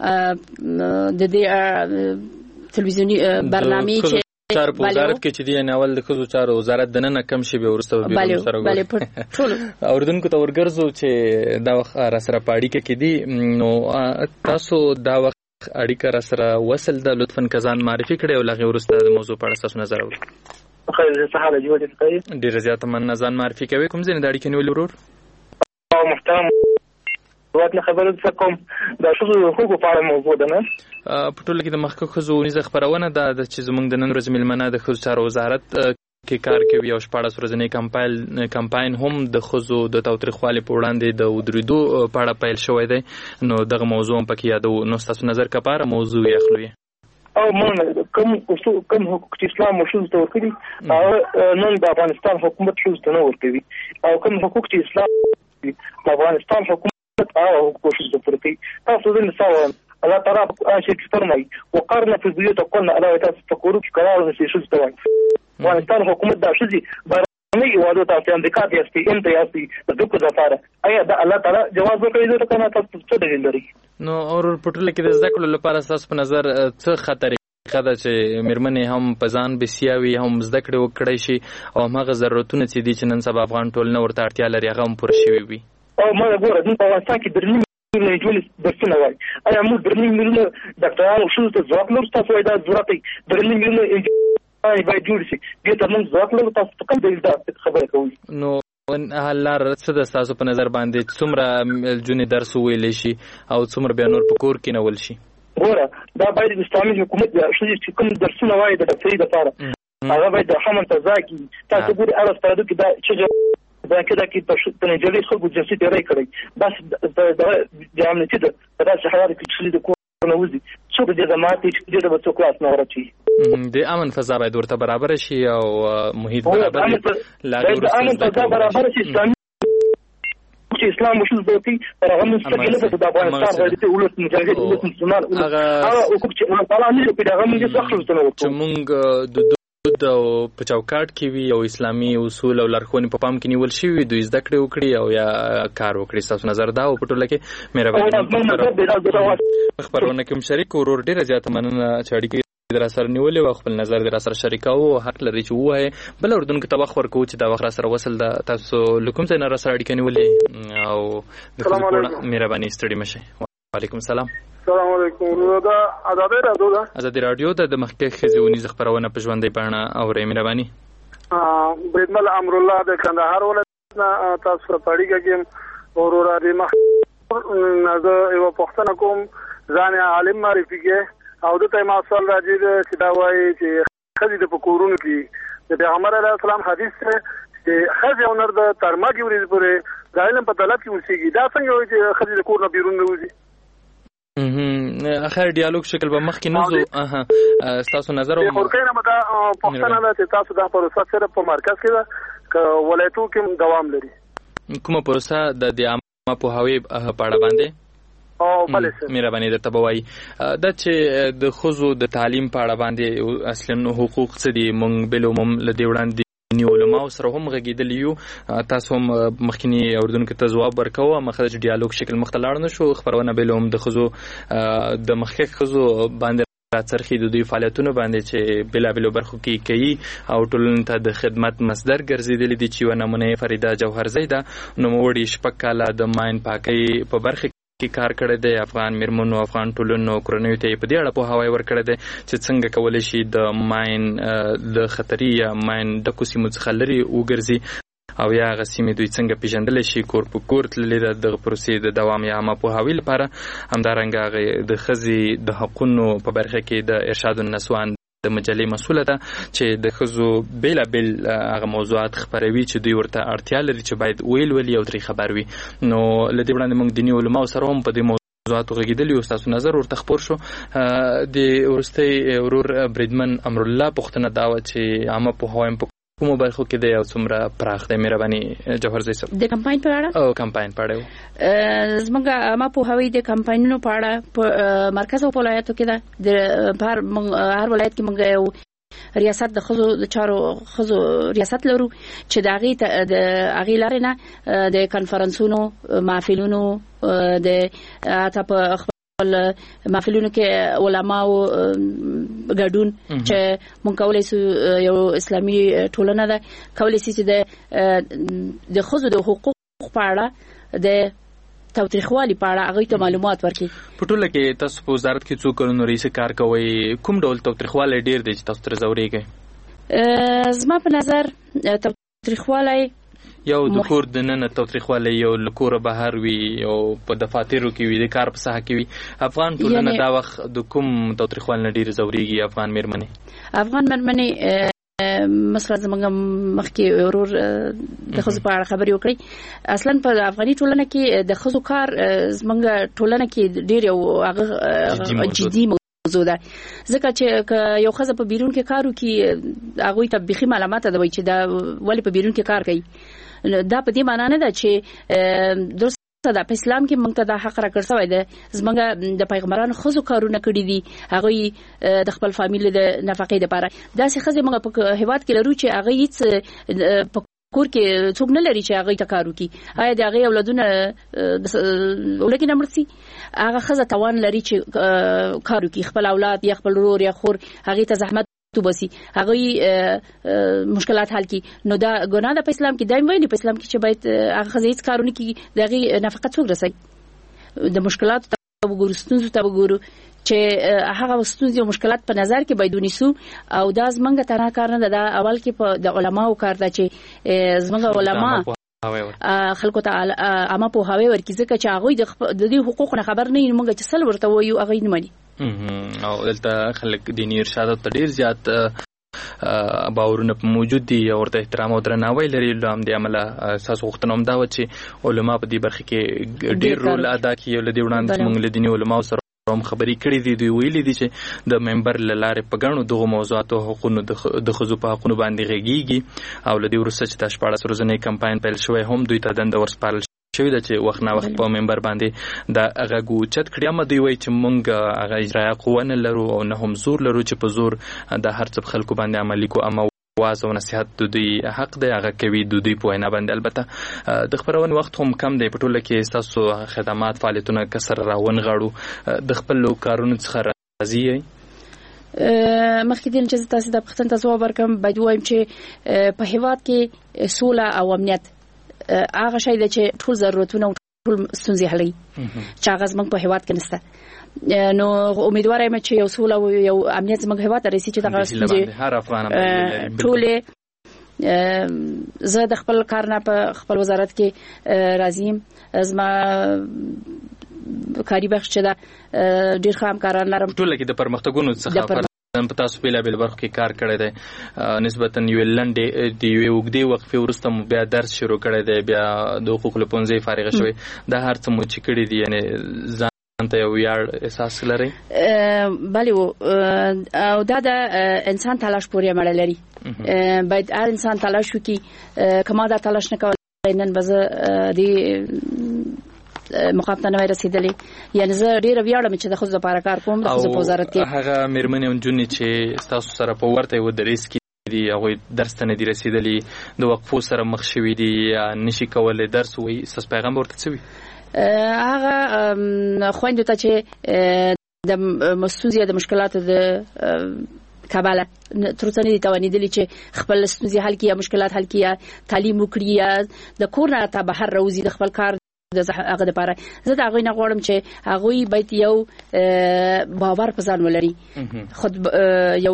د دې تلویزیونی برنامه چې چار په وزارت کې چې دی نه اول د خزو چارو وزارت دنه کم شي به ورسته به سره بله ټول اوردونکو ته ورګرځو چې دا وخت را سره پاړی کې دي نو تاسو دا وخت اړیکه را سره وصل د لطفاً کزان معرفي کړي او لغه ورسته د موضوع په اړه تاسو نظر ورکړئ. خیر زه حاله جوړ کړی ډیر زیات من ځان معرفي کوي کوم ځین د اړیکې نیول ورور او محترم وخت خبرو کوم دا څه حقوق په اړه موضوع ده نه په ټول کې د مخکې خزو نيزه خبرونه ده چې زمونږ د نن ورځې ملمنه د خزو چارو وزارت کې کار کوي او شپږ ورځې کمپاین هم د خزو د تاوتریخوالي په وړاندې د ودریدو په اړه پیل شوې ده نو دغه موضوع په کې یادو نو تاسو نظر کپاره موضوع یې خلوي او مونږ کوم حقوق اسلام مشروع ته ورکړي او نن د افغانستان حکومت شوز ته نه ورکوي او کوم حقوق اسلام د افغانستان حکومت او حقوق شوز ته ورکوي تاسو د مثال الله تعالی شي فرمای وقرنا في بيوتكم الا تذكروا قرار في شوز ته افغانستان حکومت دا شوزي برنامه یوادو تاسو امریکا ته استي امتیازي د دغه ځفاره ایا دا الله تعالی جواز ورکړي دا کنه تاسو څه دلیل لري نو اور پټل کې د ذکر لپاره تاسو په نظر څه خطر خدا چې مرمنه هم پزان بسیاوي هم ذکر وکړي شي او هغه ضرورتونه چې دي چې نن سبا افغان ټول نو ورته اړتیا لري هغه هم پوره شوي وي او ما ګوره د افغانستان کې درنی نه جوړ درسونه وای ایا موږ درنی ملونه ډاکټرانو شو ته ځواب نور تاسو دا ضرورت درنی ملونه باید جوړ شي. دې ته موږ ځواب لرو. تاسو په کوم ډول دا خبره کوئ؟ نو حل لار څه د تاسو په نظر باندې څومره جونې درس ویلی شي او څومره بیا نور په کور کې نه ول شي؟ ګوره دا باید اسلامي حکومت چې کوم درسونه وایي د ډاکټرۍ لپاره هغه باید د حمل تزا کړي. تاسو ګورئ هغه استادو کې دا چې دا کې په نجلۍ خلکو جنسي تیری کړی بس د امنیتي د داسې حالاتو کې چې د کور نه وځي څوک دې د ماتې چې دې به څوک لاس نه ورچوي. د امن فضا باید ورته برابر شي او محیط برابر شي. د امن فضا برابر شي. چې اسلام مشروع دی پر هغه مستقله د افغانستان غیرتي ولس مجاهد ولس مسلمان هغه حقوق چې الله تعالی نه په هغه موږ څخه خلصونه وکړو چې موږ د او په چوکاټ کې وي او اسلامي اصول او لارښوونې په پام کې نیول شوي دوی زده کړې وکړي او یا کار وکړي. ستاسو نظر دا او په ټوله کې مهرباني خپرونه کې شریک ورور ډېره زیاته مننه چې اړیکې در سره نیولې او خپل نظر در سره شریکاو. حق لري چې ووایي بل اردوونکو ته وخت ورکوو چې دا وخت را سره وصل ده. تاسو له کوم ځای نه را سره اړیکه نیولې او د خپل مهرباني ستړي مشئ. وعلیکم السلام. السلام علیکم. دا ازادي رادیو د مخکې خزونیز خبرونه په ژوندۍ بڼه اورئ. مهرباني. بریدمل امرالله د کندهار ولایت نه تاسو سره په اړیکه کې ورور د مخ زه یو پوښتنه کوم. ځان عالم معرفي کې او د ته ما سوال راځي چې دا وایي چې خځې د پکورونو کې د پیغمبر علیه السلام حدیث چې خځې او نر د ترماګي ورځې پورې د علم په طلب کې اوسېږي. دا څنګه وایي چې خځې د کور نه بیرون نه وځي؟ اخر ډیالوګ شکل به مخکې نه ځو. تاسو نظر او ورکړئ نه دا پوښتنه ده چې تاسو دا پروسه سره په مرکز کې ده که ولایتو کې دوام لري؟ کومه پروسه د عامه پوهاوي په اړه باندې او بلې مهرباني درته به وایي دا چې د ښځو د تعلیم په اړه باندې اصلا حقوق څه دي. موږ بالعموم له دې وړاندې علماء سره هم غږیدلی یو. تاسو هم مخکینی اردوونکو ته ځواب ورکوه مخه د ډیالوګ شکل مخ ته لاړ نه شو. خبرونه بالعموم د ښځو د مخکښ ښځو باندې راڅرخي د دوی فعالیتونو باندې چې بېلابېلو برخو کې کوي او ټولنې ته د خدمت مصدر ګرځېدلي دي چې یوه نمونه یې فریده جوهرزۍ ده. نوموړي 6 کاله د ماین پاکۍ په برخه کې کار کړی دی. افغان میرمنو افغان ټولنو کورنیو ته په دې اړه پوهاوی ورکړی دی چې څنګه کولی شي د ماین د خطري یا ماین ډکو سیمو څخه لرې وګرځي او یا هغه سیمې دوی څنګه پیژندلی شي. کور په کور تللې ده دغه پروسې د دوام یا عامه پوهاوي لپاره. همدارنګه هغې د ښځې د حقونو په برخه کې د ارشاد النسوان د مجلې مسؤله ده چې د ښځو بېلابېل هغه موضوعات خپروي چې دوی ورته اړتیا لري چې باید ویلولي او ترې خبر وي. نو له دې وړاندې موږ دیني علماو سره هم په دې موضوعاتو غږېدلي او ستاسو نظر ورته خپور شو. د وروستی ورور بریدمن امرالله پوښتنه دا وه چې عامه پوهاوی په کومو برخو کې دی او څومره پراخ دی؟ مهرباني جوهرزۍ صاحب. د کمپاین په اړه او کمپاین په اړه زموږ عامه پوهاوی د کمپاینونو په اړه په مرکز او ولایتو کې ده. د هر ولایت کې موږ یو ریاست د ښځو د چارو ښځو ریاست لرو چې د هغې لارې نه د کنفرانسونو محفلونو د حتی په محفلونو کې علماو ګډون چې مونږ کولای شو یو اسلامي ټولنه ده کولای شي چې د ښځو د حقوقو په اړه د تاوتریخوالي په اړه هغوی ته معلومات ورکړي. په ټوله کې تاسو په وزارت کې څو کلونو راهیسې کار کوئ؟ کوم ډول تاوتریخوالی ډېر دی چې تاسو ترې ځورېږئ؟ زما په نظر تاوتریخوالی یو د کور د ننه تاوتریخوالی یو له کوره بهر وي او په دفاترو کې وي د کار په ساحه کې وي. افغان ټولنه دا وخت د کوم تاوتریخوالي نه ډېرې ځورېږي؟ افغان مېرمنې مثلا زموږ مخکې ورور د ښځو په اړه خبرې وکړې. اصلا په افغاني ټولنه کې د ښځو کار زموږ ټولنه کې ډېر یو هغه جدي موضوع ده ځکه چې یو ښځه په بیرون کې کار وکړي هغوی ته بیخي معلومات ده چې دا ولې په بیرون کې کار کوي. دا په دې معنا نه ده چې درست ده په اسلام کې موږ ته دا حق راکړل شوی دی. زموږ د پیغمبرانو ښځو کارونه کړي دي هغوی د خپل فامیل د نفقې لپاره. داسې ښځې موږ په هېواد کې لرو چې هغوی هیڅ په کور کې څوک نه لري چې هغوی ته کار وکړي. آیا د هغې اولادونه ولږې نه مړ شي؟ هغه ښځه توان لري چې کار وکړي خپل اولاد یا خپل ورور یا خور هغې ته زحمت وباسي هغوی مشکلات حل کړي. نو دا ګناه ده په اسلام کې. دا ویلي په اسلام کې چې باید هغه ښځه هیڅ کار ونه کړي د هغې نفقه څوک رسوي؟ د مشکلاتو ته وګورو ستونزو ته وګورو چې هغه ستونزې او مشکلات په نظر کې باید ونیسو او دا زمونږ تنها کار نه ده. اول کې په د علماو کار ده چې زمونږ علما خلکو ته عامه پوهاوی ورکړي، ځکه چې هغوی د دې حقوقو نه خبر نه وي. موږ چې سل ورته وایو هغوی نه مني. او دلته خلک دیني ارشادات ته ډېر زیات باورونه موجود دي او ورته احترام او درناوی لري. لامدې عمله اساس غوښتنه هم دا و چې علما په دې برخه کې ډېر رول ادا کړي. او لدې وړاندې موږ له دیني علماو سره هم خبرې کړې دي. دوی ویلي دي چې د ممبر له لارې په ګڼو دغو موضوعاتو حقونو د ښځو په حقونو باندې غږیږي. او له دې وروسته چې دا 14 ورځنی کمپاین پیل شوی هم دوی ته دنده ورسپارل شوې ده چې وخت نه وخت په ممبر باندې دا غږ اوچت کړي. اما دوی وایي چې موږ هغه اجرایه قوه نه لرو او نه هم زور لرو چې په زور د هر څه په خلکو باندې عملي کو. اما واز او نصیحت د دوی حق دی، هغه کوي د دوی په وینا باندې. البته د خبرونې وخت هم کم دی، په ټوله کې ستاسو خدمات فعالیتونه کسر راونغاړو. د خپل کارونو څخه راضي یې؟ مخکې دین چې تاسو د پښتون ته ځواب ورکړم، باید وایم چې په هیواد کې سوله او امنیت هغه شی دی چې ټول ضرورتونه او ټول ستونزې حلوي چې هغه زموږ په هیواد کې نشته. نو امیدوار یم چې یو سوله او یو امنیت زموږ هیواد ته رسیږي چې دغه ستونزې هر افغان ټولې. زه د خپل کار نه په خپل وزارت کې راضي یم. زما کاري بخش چې دا ډېر ښه همکاران لرم. ټوله کې د پرمختګونو څخه په تاسو په بیلابیل برخو کې کار کړی دی. نسبتا یو لنډې د یوې اوږدې وقفې وروسته مو بیا درس شروع کړی دی، بیا د حقوقو له پوهنځي فارغه شوی. دا هر څه مو چې کړي دي، یعنې ځان ته یو ویاړ احساس لرئ؟ بلې او دا د انسان تلاش پورې اړه لري. باید هر انسان تلاش وکړي. که ما دا تلاش نه کولی نن به زه دې مقام ته نه وای رسیدلی. یعنی زه ډېره ویاړم چې د ښځو لپاره کار کوم د ښځو په وزارت کې. هغه مېرمنې او نجونې چې ستاسو سره په ورته یو دریځ کې دي، هغوی درس ته نه دي رسیدلي، د وقفو سره مخ شوي دي یا نشي کولی درس ووایي، ستاسو پیغام ورته څه وي؟ هغه خویندو ته چې د ستونزې د مشکلاتو د کابل تر اوسه نه دي توانېدلي چې خپل ستونزې حل کړي یا مشکلات حل کړي یا تعلیم وکړي یا د کور نه ته بهر راوځي د خپل کار د هغه لپاره. زه د هغوی نه غواړم چې هغوی باید یو باور په ځان ولري، خود یو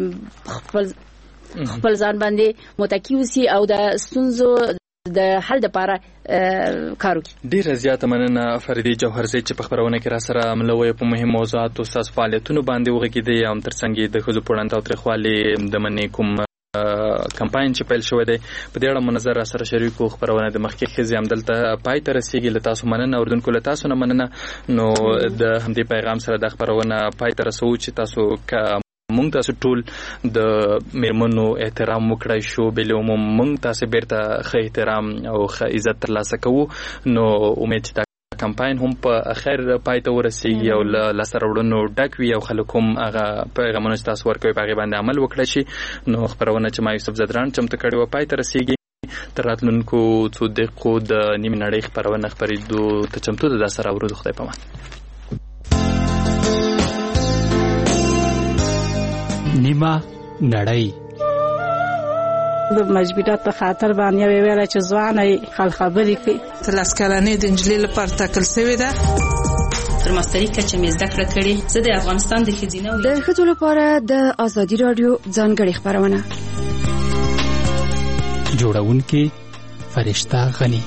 خپل ځان باندې متکی اوسي او د ستونزو د حل لپاره کار وکړي. ډیره زیاته مننه فریدې جوهرزۍ چې په خبرونه کې را سره ملوي په مهم موضوعاتو ستاسو فعالیتونو باندې وغږیدې. هم ترڅنګ د ښځو په وړاندې تاوتریخوالي د منې کوم کمپاین چې پیل شوی دی په دې اړه منظر را سره شریک وو. خبرونه د مخکې ښځې همدلته پای ته رسیږي. له تاسو مننه، اردوونکو له تاسو نه مننه. نو د همدې پیغام سره د خبرونه پای ته رسوو چې تاسو مونږ تاسو ټول د میرمنو احترام وکړای شو، بل عموم مونږ تاسو بیرته ښه احترام او ښه عزت ترلاسه کوو. نو امید چې کمپاین هم په خیر پای ته ورسیږي او له لاسته راوړنو ډک وي او خلک هم هغه پیغامونه چې تاسو ورکوي په هغې باندې عمل وکړی شي. نو خبرونه چې ما یوسف زدران چمتو کړې وه پای ته رسیږي. تر راتلونکو څو دقیقو د نیمې نړۍ خپرونه خپرېدو ته چمتو ده. دا سره اورو. د خدای په امان. نیمه نړۍ د مجبورات په خاطر باندې ویل چې ځواني خل خبرې کوي. تلاس کلنې د انجلۍ لپاره ټاکل شوې ده. تر ماسترۍ کچه مې زده کړه کړې. زه د افغانستان د ښځینه د ښځو لپاره د ازادي رادیو ځانګړې خبرونه جوړونکې فرشته غني.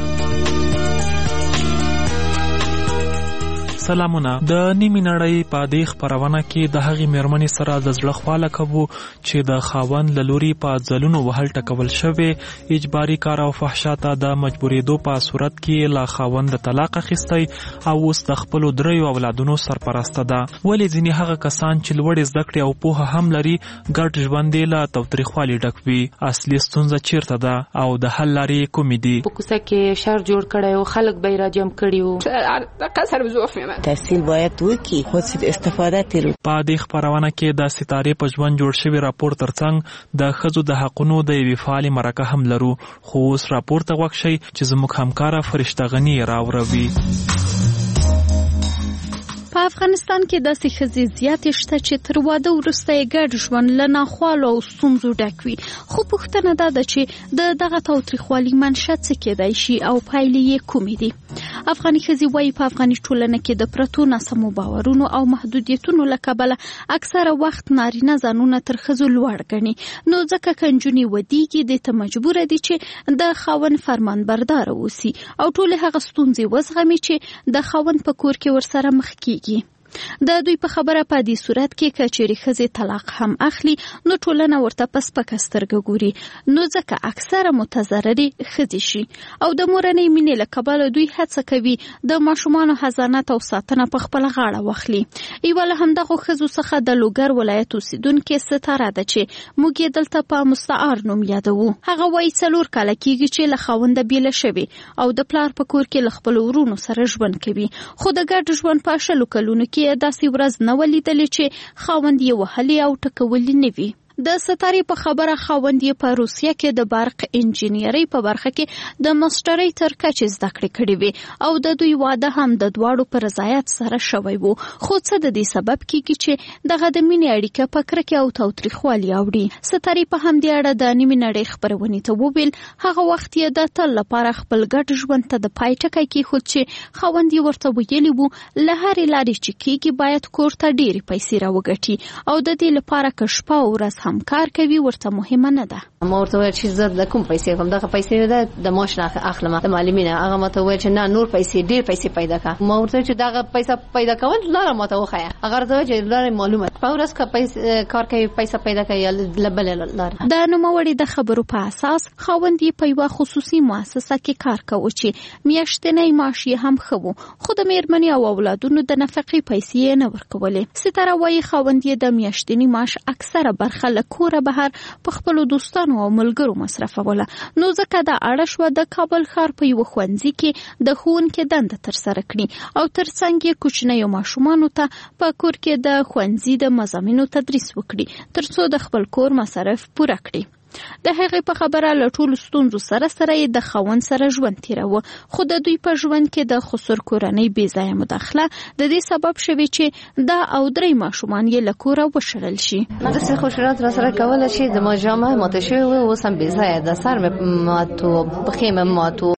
سلامونه. د نیمې نړۍ په دې خبرونه کې د هغې میرمنې سره د زړه خواله کوو چې د خاوند له لوري په ځلونو وهل ټکول شوی، اجباري کار او فحشا ته د مجبورېدو په صورت کې له خاوند طلاق اخیستی او اوس د خپلو 3 اولادونو سرپرسته ده. ولې ځینې هغه کسان چې لوړې زده کړې او پوهه هم لري ګډ ژوند یې له تاوتریخوالي ډک وي؟ اصلي ستونزه چیرته ده او د حل لارې کومې دي؟ په کوڅه کې شر جوړ کړی و، خلک به یې راجم کړي وو. قصر بزوف مې تحصیل باید وکړي، خو څه استفاده تیرو. په دې خبرونه کې د ستارې په ژوند جوړ شوی راپور ترڅنګ د ښځو د حقونو د یوې فعالې مرکه هم لرو. خو اوس راپور ته غوږ شئ چې زموږ همکاره فرشته غني راوروي. په افغانستان کې داسې ښځې زیاتې شته چې تر واده وروسته یې ګډ ژوند له ناخوالو او ستونزو ډک وي. خو پوښتنه دا ده چې د دغه تاوتریخوالي منشأ څه کېدای شي او پایلې یې کومې دي؟ افغاني ښځې وایي په افغاني ټولنه کې د پرتو ناسمو باورونو او محدودیتونو له کبله اکثره وخت نارینه ځانونه تر ښځو لوړ ګڼي، نو ځکه که نجونې ودیږي دې ته مجبوره دي چې د خاوند فرمان برداره اوسي او ټولې هغه ستونزې وزغمي چې د خاوند په کور کې ورسره مخ کیږي. د دوی په خبره په دې صورت کې که چیرې ښځې طلاق هم اخلي نو ټولنه ورته په سپکه سترګه ګوري، نو ځکه اکثره متضررې ښځې شي او د مورنۍ مینې له کبله دوی هڅه کوي د ماشومانو حضانت او ساتنه په خپله غاړه واخلي. یوه له همدغو ښځو څخه د لوګر ولایت اوسیدونکې ستاره ده چې موږ یې دلته په مستعار نوم یادوو. هغه وایي 4 کاله کېږي چې له خاونده بیله شوې او د پلار په کور کې له خپلو ورونو سره ژوند کوي، خو د ګډ ژوند په 20 کلونو کې داسې ورځ نه ولیدلې چې خاوند یې وهلی او ټکولی نه وي. د ستارې په خبره خاوند یې په روسیه کې د برق انجینیرۍ په برخه کې د ماسترۍ تر کچې زده کړې کړې وې او د دوی واده هم د دواړو په رضایت سره شوی و، خو څه د دې سبب کېږي چې دغه د مینې اړیکه په کرکې او تاوتریخوالي اوړي. ستارې په همدې اړه د نیمې نړۍ خپرونې ته وویل هغه وخت یې د تل لپاره خپل ګډ ژوند ته د پای ټکی کېښود چې خاوند یې ورته ویلي وو له هرې لارې چې کېږي باید کور ته ډېرې پیسې راوګټي او د دې لپاره که شپه او ورځ هم کار کوي ورته مهمه نه ده. ما ورته ویل چې زه د کوم پیسې کوم دغه پیسې ده د معاش نه اخلم د معلمینه. هغه ماته ویل چې نه نور پیسې ډېر پیسې پیدا کړه. ما ورته چې دغه پیسې پیدا کول لاره ماته وښایه. هغه ورته ویل چې لاره معلومه په ورځ که پیسې کار کوي پیسې پیدا کوي یا لبلې لاره. د نوموړي د خبرو په اساس خاوند یې په یوه خصوصي مؤسسه کې کار کوي چې میاشتنی معاش یې هم ښه و، خو د میرمنې او اولادونو د نفقې پیسې یې نه ورکولې. ستاره وایي خاوند یې د میاشتني معاش اکثره برخه له کوره بهر په خپلو دوستانو او ملګرو مصرفوله، نو ځکه دا اړه شوه د کابل ښار په یوه ښوونځي کې د ښوونکي دنده ترسره کړي او ترڅنګ یې کوچنیو ماشومانو ته په کور کې د ښوونځي د مضامینو تدریس وکړي ترڅو د خپل کور مصارف پوره کړي. د هغې په خبره له ټولو ستونزو سره یې د خاوند سره ژوند تیراوه، خو د دوی په ژوند کې د خسر کورنۍ بې ځایه مداخله د دې سبب شوې چې دا او 3 ماشومان یې له کوره وشړل شي. داسې خشونت راسره کوله چې د ما جامه ماته شوې وه، اوس هم بې ځایه ده، سر مې مات و، پښې مې مات و.